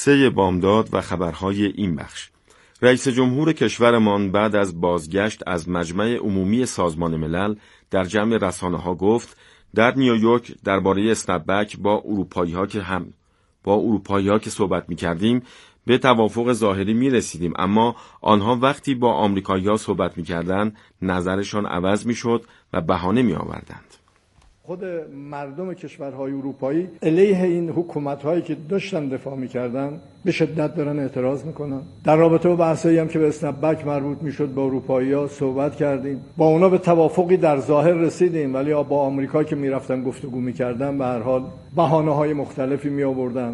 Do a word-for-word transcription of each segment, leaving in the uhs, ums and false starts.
سه بامداد و خبرهای این بخش. رئیس جمهور کشورمان بعد از بازگشت از مجمع عمومی سازمان ملل در جمع رسانه‌ها گفت در نیویورک درباره اسنپبک با اروپایی‌ها که هم با اروپایی‌ها که صحبت می‌کردیم به توافق ظاهری می‌رسیدیم، اما آنها وقتی با آمریکایی‌ها صحبت می‌کردند نظرشان عوض می‌شد و بهانه می‌آوردند. خود مردم کشورهای اروپایی علیه این حکومت‌هایی که داشتن دفاع می‌کردن به شدت دارن اعتراض می‌کنن. در رابطه با بحثایی هم که به اسنپبک مربوط می‌شد با اروپایی‌ها صحبت کردیم. با اونا به توافقی در ظاهر رسیدیم، ولی با آمریکا که می‌رفتن گفتگو می‌کردن به هر حال بهانه‌های مختلفی می‌آوردن.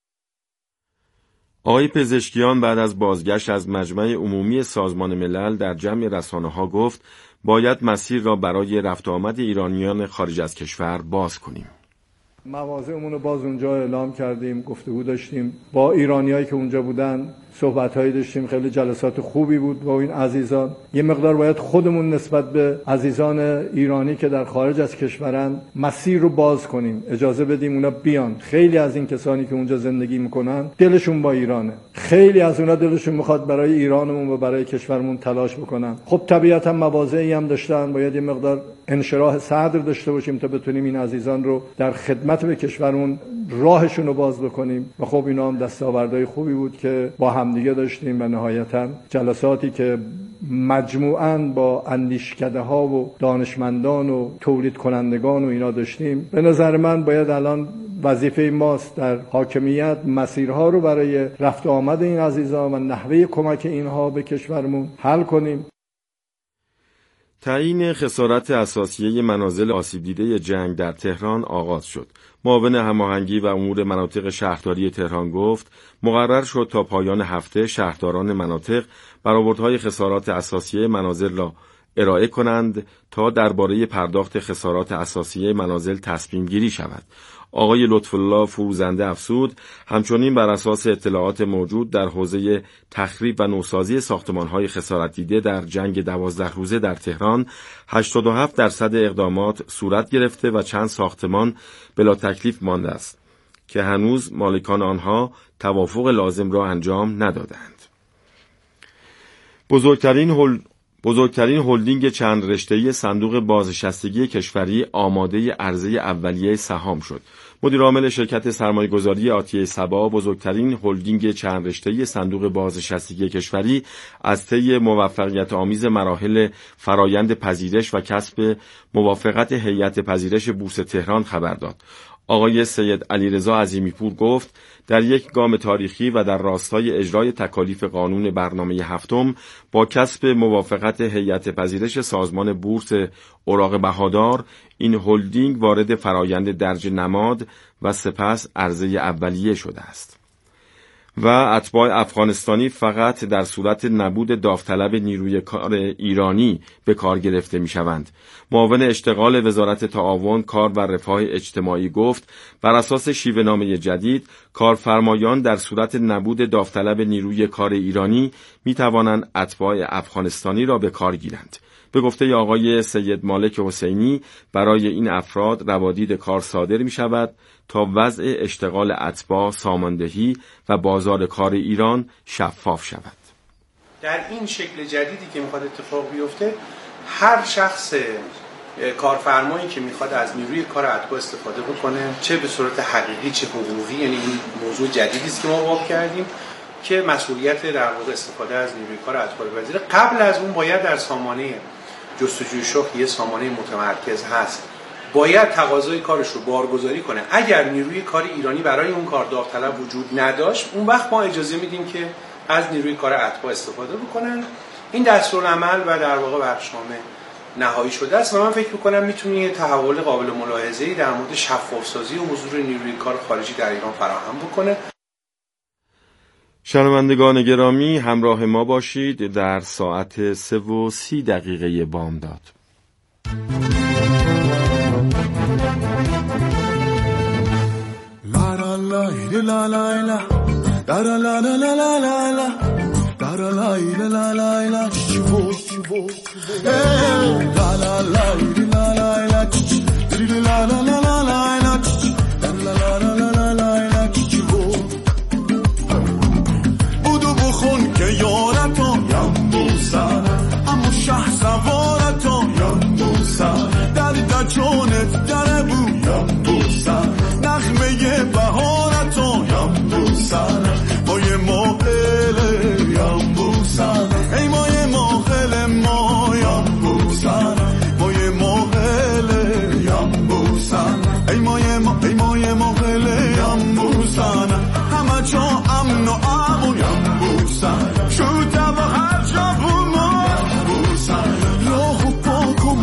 آقای پزشکیان بعد از بازگشت از مجمع عمومی سازمان ملل در جمع رسانه‌ها گفت باید مسیر را برای رفت آمد ایرانیان خارج از کشور باز کنیم. مواضعمون رو باز اونجا اعلام کردیم، گفتگو داشتیم با ایرانیایی که اونجا بودن، صحبت‌هایی داشتیم، خیلی جلسات خوبی بود با این عزیزان. یه مقدار باید خودمون نسبت به عزیزان ایرانی که در خارج از کشورن مسیر رو باز کنیم، اجازه بدیم اونا بیان. خیلی از این کسانی که اونجا زندگی میکنن دلشون با ایرانه، خیلی از اونا دلشون میخواد برای ایرانمون و برای کشورمون تلاش بکنن. خب طبیعتا مواضعی هم داشتن، باید یه مقدار انشراح صدر داشته باشیم تا بتونیم این عزیزان رو در خدمت به کشورمون راهشون رو باز بکنیم. و خب اینا هم دستاوردهای خوبی بود که با همدیگه داشتیم و نهایتاً جلساتی که مجموعاً با اندیشکده ها و دانشمندان و تولید کنندگان و اینا داشتیم. به نظر من باید الان وظیفه ماست در حاکمیت مسیرها رو برای رفت آمد این عزیزان و نحوه کمک اینها به کشورمون حل کنیم. تعیین خسارت اساسیه منازل آسیب دیده جنگ در تهران آغاز شد. معاون هماهنگی و امور مناطق شهرداری تهران گفت مقرر شد تا پایان هفته شهرداران مناطق برآوردهای خسارات اساسیه منازل را ارائه کنند تا درباره پرداخت خسارات اساسیه منازل تصمیم گیری شود. آقای لطف‌الله فروزنده افزود همچنین بر اساس اطلاعات موجود در حوزه تخریب و نوسازی ساختمان‌های خسارت دیده در جنگ دوازده روزه در تهران هشتاد و هفت درصد اقدامات صورت گرفته و چند ساختمان بلا تکلیف مانده است که هنوز مالکان آنها توافق لازم را انجام ندادند. بزرگترین هل... بزرگترین هلدینگ چند رشته‌ای صندوق بازنشستگی کشوری آماده عرضه اولیه سهام شد. مدیر عامل شرکت سرمایه‌گذاری آتیه صبا بزرگترین هلدینگ چند رشته‌ای صندوق بازنشستگی کشوری از طی موفقیت آمیز مراحل فرایند پذیرش و کسب موافقت هیئت پذیرش بورس تهران خبر داد. آقای سید علیرضا عظیمی‌پور گفت در یک گام تاریخی و در راستای اجرای تکالیف قانون برنامه هفتم با کسب موافقت هیئت پذیرش سازمان بورس اوراق بهادار این هلدینگ وارد فرایند درج نماد و سپس عرضه اولیه شده است و اتباع افغانستانی فقط در صورت نبود داوطلب نیروی کار ایرانی به کار گرفته می شوند. معاون اشتغال وزارت تعاون کار و رفاه اجتماعی گفت بر اساس شیوه نامه جدید کارفرمایان در صورت نبود داوطلب نیروی کار ایرانی می توانند اتباع افغانستانی را به کار گیرند. به گفته آقای سید مالک حسینی برای این افراد روادید کار صادر می شود تا وضع اشتغال اتباع ساماندهی و بازار کار ایران شفاف شود. در این شکل جدیدی که میخواد اتفاق بیفته هر شخص کارفرمایی که میخواد از نیروی کار اتباع استفاده بکنه چه به صورت حقیقی چه حقوقی، یعنی این موضوع جدیدی است که ما باب کردیم که مسئولیت در واقع استفاده از نیروی کار اتباع وزیر قبل از اون باید در سامانه جستجوی شغل یه سامانه متمرکز هست باید تقاضای کارش رو بارگذاری کنه. اگر نیروی کار ایرانی برای اون کار داوطلب وجود نداشت اون وقت ما اجازه میدیم که از نیروی کار اتباع استفاده بکنن. این دستورالعمل و در واقع بخشنامه نهایی شده است و من فکر می‌کنم میتونه یه تحول قابل ملاحظه‌ای در مورد شفاف‌سازی و حضور نیروی کار خارجی در ایران فراهم بکنه. شنوندگان گرامی همراه ما باشید در ساعت سه و سی دقیقه بامداد. لا لا لا لا لا لا لا لا لا لا لا لا لا لا لا لا لا چیو چیو لا لا لا لا لا لا لا لا لا لا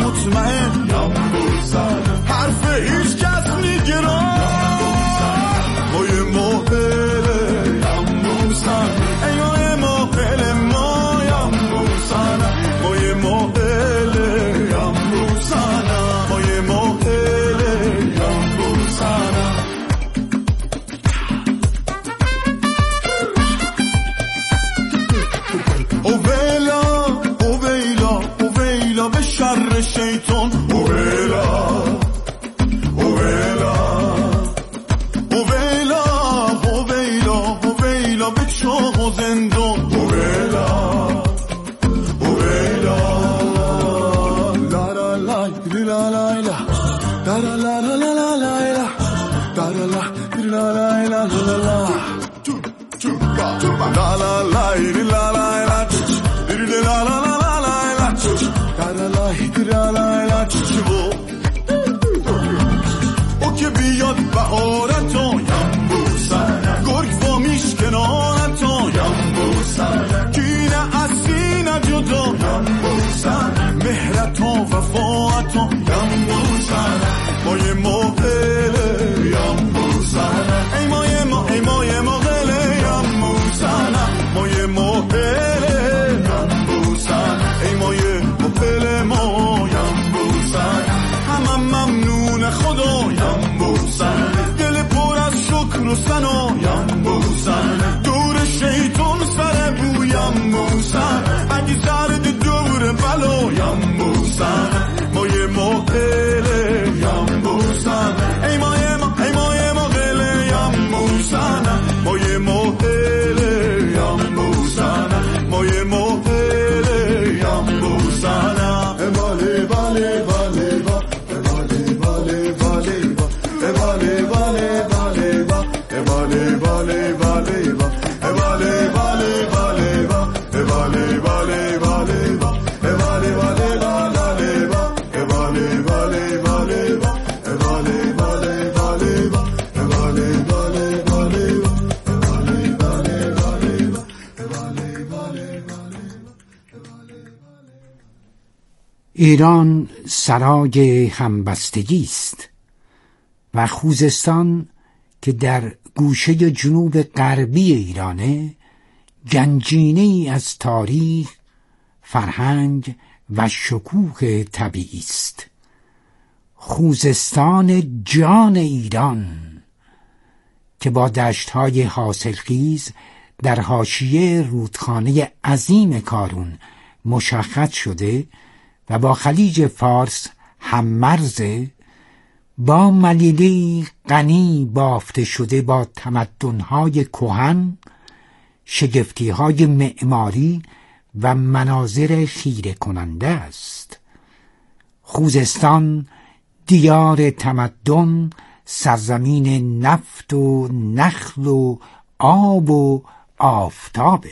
مطمئنم بوسنم حرف هیچ کس میگرم مایه ماهلم بوسنم ایای ماهل مایم بوسنم مایه ماهلم بوسنم مایه ماهلم بوسنم اویلا اویلا اویلا به شر شیطان اویلا اویلا اویلا اویلا اویلا به چاه و زندان اویلا اویلا لا لا لا لا لا لا لا لا لا لا لا لا لا لا لا لا لا لا La la la la la la la la la la la la la la la او که بیاد بهارتایم بوسنم گرگ و میشکنانتایم بوسنم کینه از سینه جدایم بوسنم مهرت و وفاعتایم بوسنم مایه ماهلیم بوسنم ای مایه ما ای مایه ماهلیم بوسنم مایه ماهلیم بوسنم ای مایه ماهل مایم بوسنم همم ممنون خدایم بوسنم دل پر از شکر و ثنایم بوسنم دور شیطان سر بویم بوسنم اگه سرد دور بلایم بوسنم مایه ماهلیم بوسنم ای مایه ما ای مایه ماهلیم بوسنم مایه ماهلیم بوسنم مایه ماهلیم بوسنم باله باله باله باله باله باله باله باله باله باله باله باله باله باله باله باله باله باله ایران سرای همبستگی است و خوزستان که در گوشه جنوب غربی ایرانه گنجینه‌ای از تاریخ، فرهنگ و شکوه طبیعی است. خوزستان جان ایران که با دشت‌های حاصلخیز در حاشیه رودخانه عظیم کارون مشخص شده و با خلیج فارس هم‌مرزه، با ملیلی غنی بافته شده با تمدن‌های کهن، شگفتی‌های معماری و مناظر خیره کننده است. خوزستان دیار تمدن، سرزمین نفت و نخل و آب و آفتابه.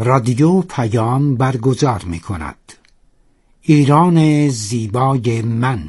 رادیو پیام برگزار می کند. ایران زیبای من.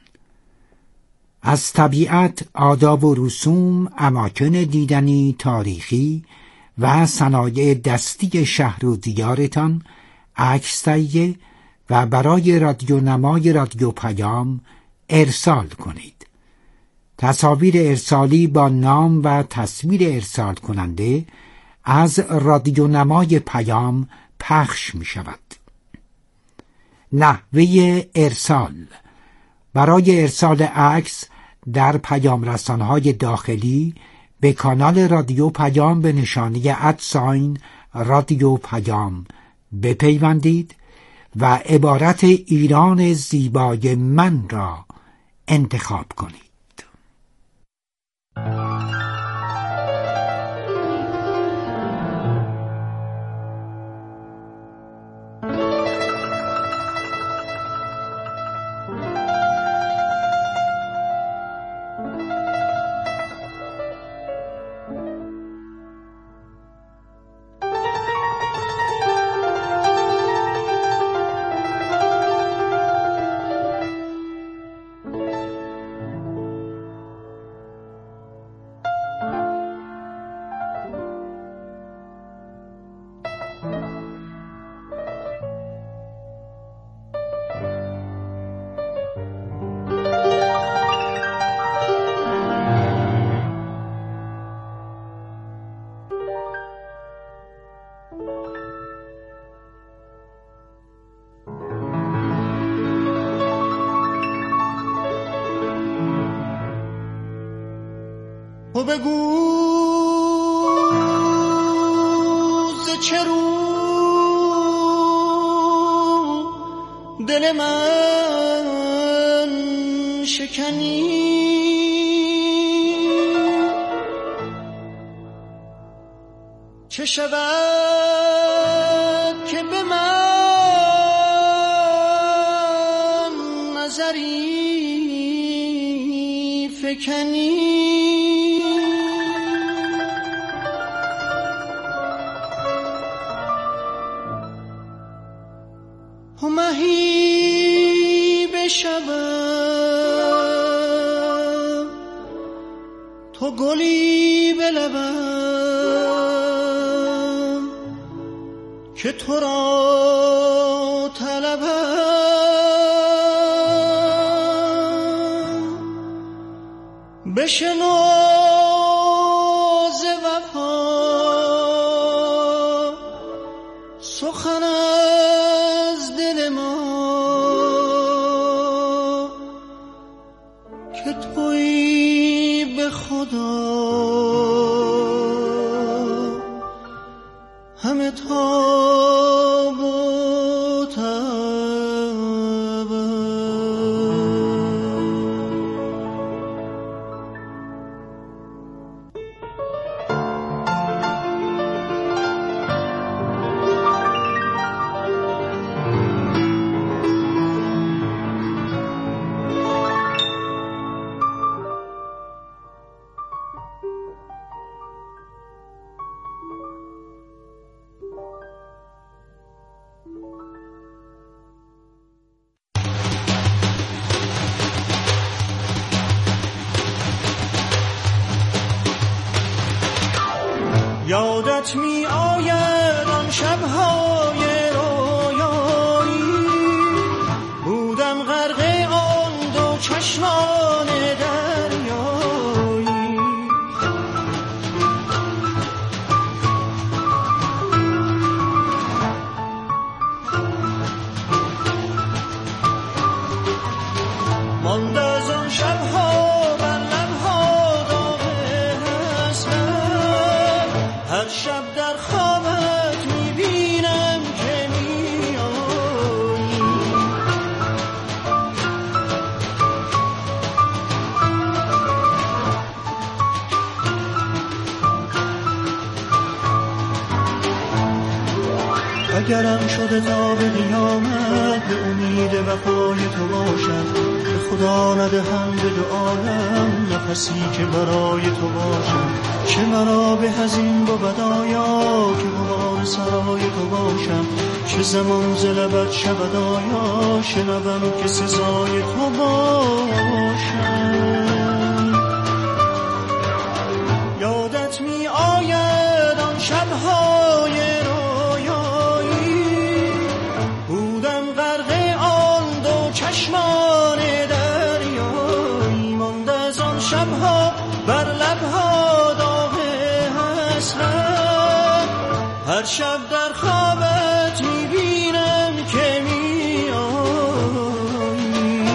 از طبیعت، آداب و رسوم، اماکن دیدنی تاریخی و صنایع دستی شهر و دیارتان عکس تهیه و برای رادیو نمای رادیو پیام ارسال کنید. تصاویر ارسالی با نام و تصویر ارسال کننده از رادیو نمای پیام پخش می شود. نحوه ارسال: برای ارسال عکس در پیام رسانه‌های داخلی به کانال رادیو پیام به نشانی ادساین رادیو پیام بپیوندید و عبارت ایران زیبای من را انتخاب کنید. و بگو ز چه رو دل من شکنی، چه شود که به من نظری فکنی. و مهی بشوم تو گلی بلبم که تو را طلبم، بشنو ز وفا سخن از دل ما که تویی به خدا همه تاب و تب. یادت می آید آن شب‌های رویایی، بودم غرق آن دو چشمان دریایی. ماند از آن شب‌ها بر لب‌ها داغ حسرت، هر شب در خوابت میبینم که میایی. اگرم شده تا به قیامت به امید وفای تو باشم، به خدا ندهم به دو عالم نفسی که برای تو باشم، که مرا به هزین بود آیا که غبار سرای تو باشم، چه زمان ز لبت شود آیا شنوم که سزای تو باشم. یادت می آید آن شبهای رویایی، بودم غرق آن دو چشمان دریایی، مانده از آن شبها بر لبها داغ حسرت، هر شب در خوابت میبینم که میایی.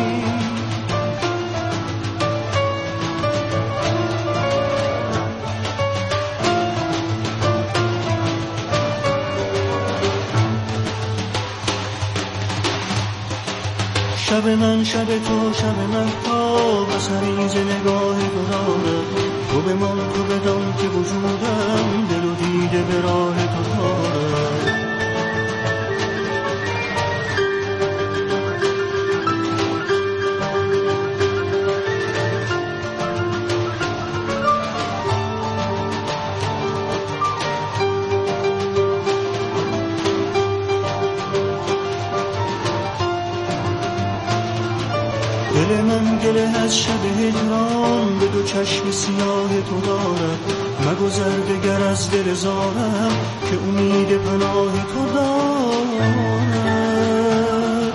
شب من شب تو شب مهتاب بسری ز نگاه تو دارد، تو بمان تو بدان که وجودم دل و دیده به راه تو دارد. دل من گله از شب هجران به دو چشم سیاه تو دارد، مگذر دگر از دل زارم که امید پناه تو دارد.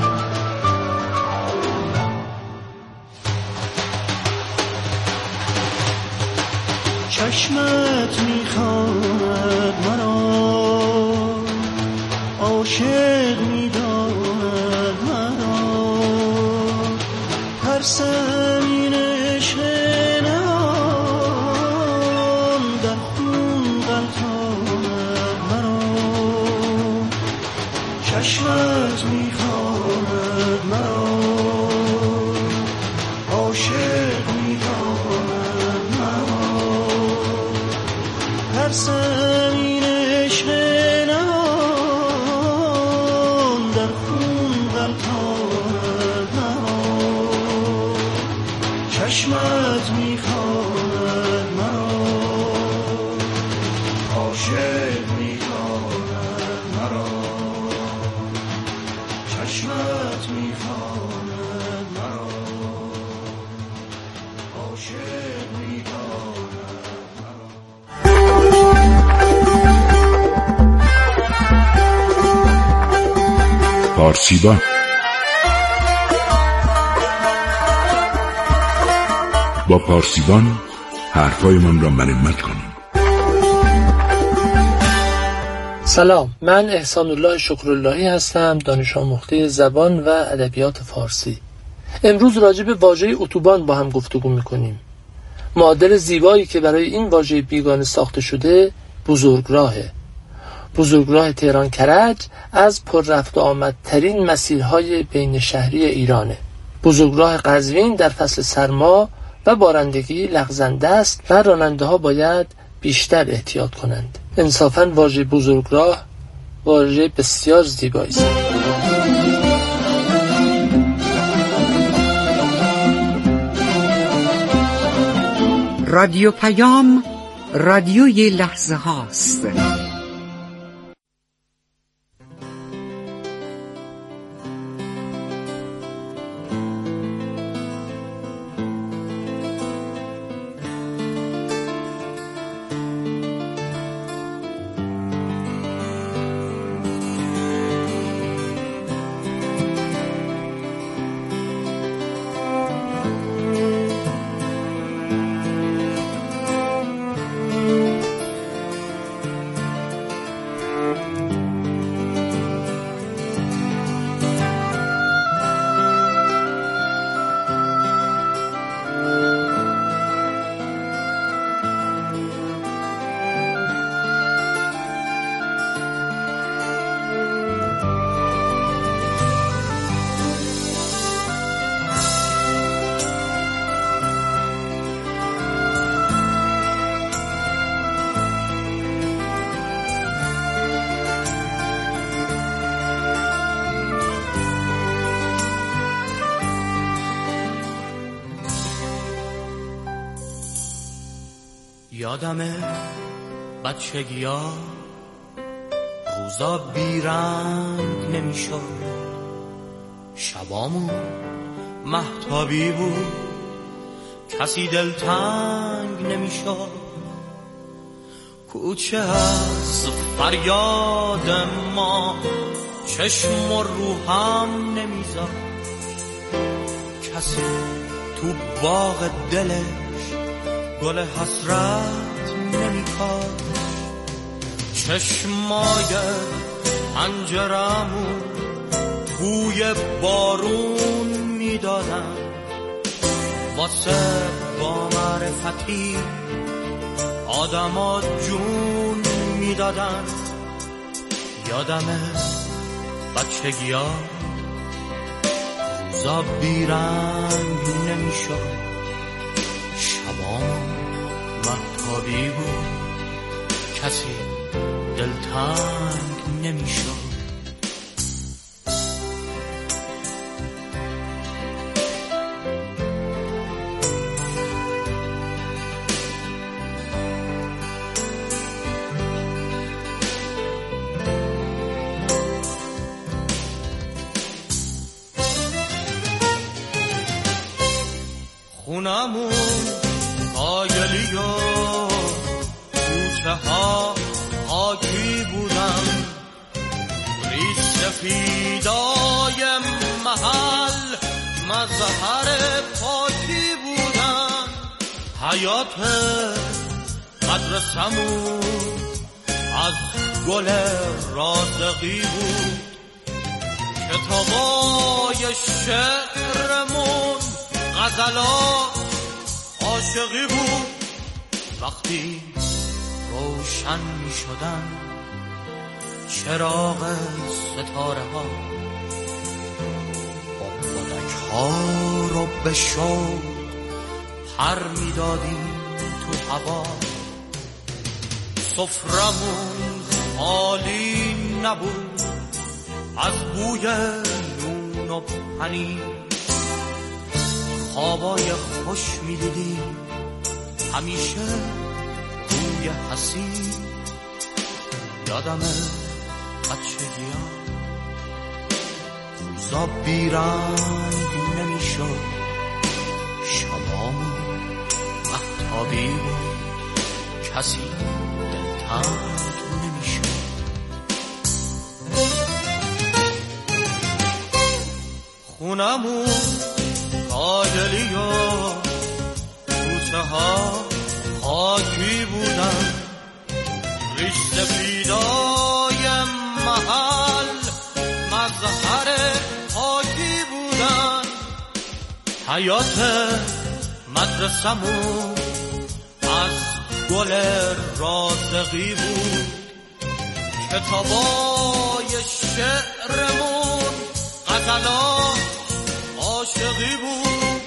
چشمت میخواند مرا، عاشق میداند مرا، ترسم این عشق نهان در خون غلطاند مرا. چشمت میخواند مرا، عاشق میداند مرا، ترسم این عشق نهان در خون غلطاند مرا. چشمت میخواند مرا، عاشق میداند مرا، چشمت میخواند مرا، عاشق میداند مرا. پارسیبان با پارسیبان حرفای من را مرمت کنیم. سلام، من احسان الله شکراللهی هستم، دانش آموخته زبان و ادبیات فارسی. امروز راجع به واژه اتوبان با هم گفتگو میکنیم. معادل زیبایی که برای این واژه بیگانه ساخته شده بزرگراهه. بزرگراه تهران کرج از پر رفت و آمدترین مسیرهای بین شهری ایرانه. بزرگراه قزوین در فصل سرما و بارندگی لغزنده است و راننده ها باید بیشتر احتیاط کنند. انصافاً واژه بزرگراه واژه بسیار زیبایی است. رادیو پیام، رادیوی لحظه هاست. یادمه بچگیا روزا بیرنگ نمیشد، شبامون مهتابی بود، کسی دلتنگ نمیشد. کوچه از فریاد ما چشم و روحم نمیذاد، کسی تو باغ دلش گل حسرت نمیکاد. چشمای پنجرمون بوی بارون میدادن، واسه با معرفتی آدما جون میدادن. یادمه بچگیا روزا بیرنگ نمیشد، شبام مهتابی بود، کسی دلتنگ نمیشد. خونمون قایلی و کوچه ها خاکی بودن، ریش سفیدای محل مظهر پاکی بودن. حیات مدرسمون از گل رازقی بود، کتابای شعرمون غزلا عاشقی بود. وقتی روشن می شدن چراغ ستاره ها، با فلک ها رو به شوق پر می دادیم تو هوا. سفرمون خالی نبود از بوی نون و پنیر، خوابای خوش می دیدیم همیشه روی حسین. یادمه بچگیا روزا بیرنگ نمی شد، شبامون مهتابی بود، کسی دلتنگ نمی شد. خونمون قایلی و کوچه ها خاکی بودن، ریش سفیدای محل مظهر پاکی بودن. حیات مدرسمون از گل رازقی بود، کتابای شعرمون غزلا عاشقی بود.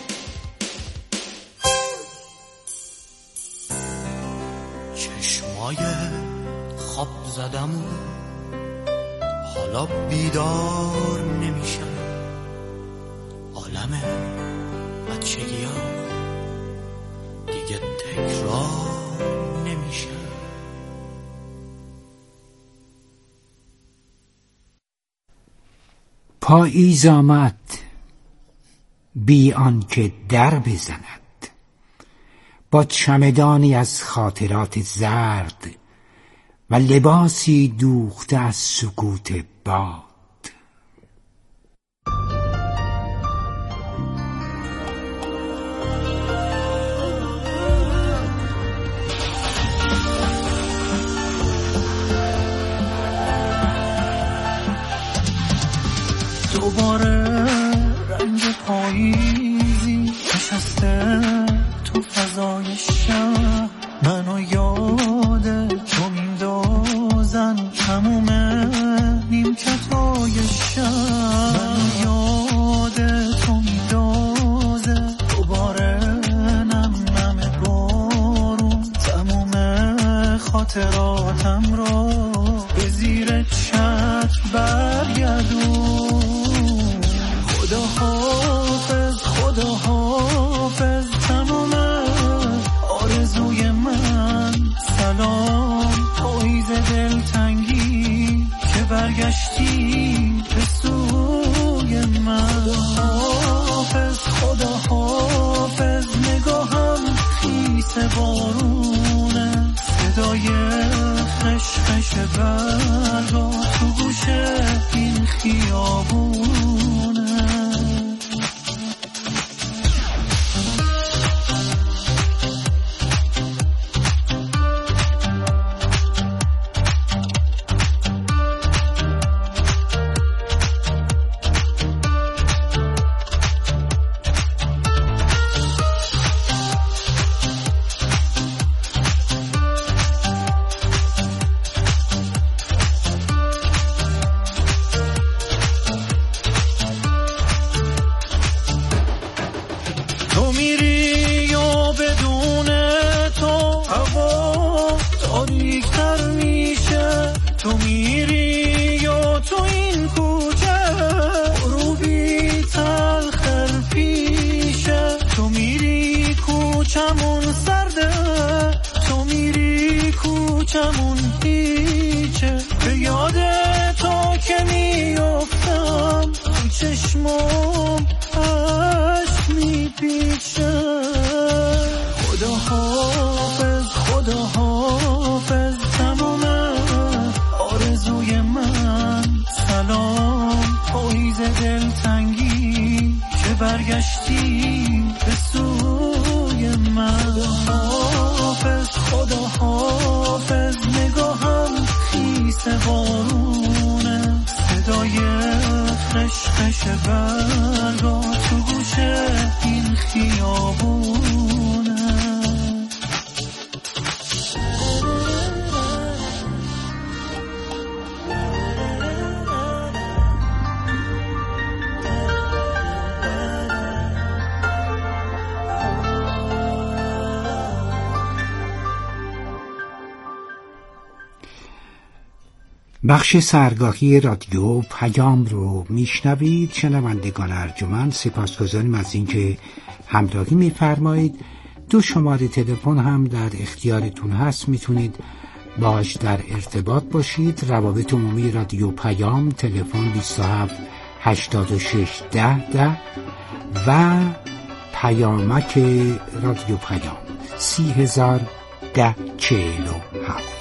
چشمای خواب زدمون حالا بیدار نمیشن، عالم بچگیا دیگه تکرار نمیشه. پاییز آمد بی آنکه در بزند، با چمدانی از خاطرات زرد و لباسی دوخته از سکوت باد. دوباره رنگ پاییزی نشسته تو فضای شهر، منو یاد تو میندازن تموم نیمکتای شهر. منو یاد تو میندازه دوباره نم نم بارون، تموم خاطراتم رو به زیر چتر برگردون. خدا حافظ خدا حافظ تمام آرزوی من خیس بارونه، صدای خشخش برگا تو گوش این خیابونه. تو میری یا تو این کوچه غروبی تلخر پیشه، تو میری کوچمون سرده، تو میری کوچمون هیچه، به یاد تو که میافتم تو چشمم عشق میپیچه. خدا حافظ خدا حافظ تمام آرزوی من، سلام پاییز دلتنگی که برگشتی به سوی من. حافظ خدا حافظ نگاهم خیس بارونه، صدای خشخش برگا تو گوش این خیابونه. بخش سحرگاهی رادیو پیام رو میشنوید. شنوندگان ارجمند، سپاسگزاریم از اینکه همراهی میفرمایید. دو شماره تلفن هم در اختیارتون هست، میتونید باش در ارتباط باشید. روابط عمومی رادیو پیام تلفن بیست و هفت هشتاد و شش ده ده و پیامک رادیو پیام سی هزار ده چهل و هفت.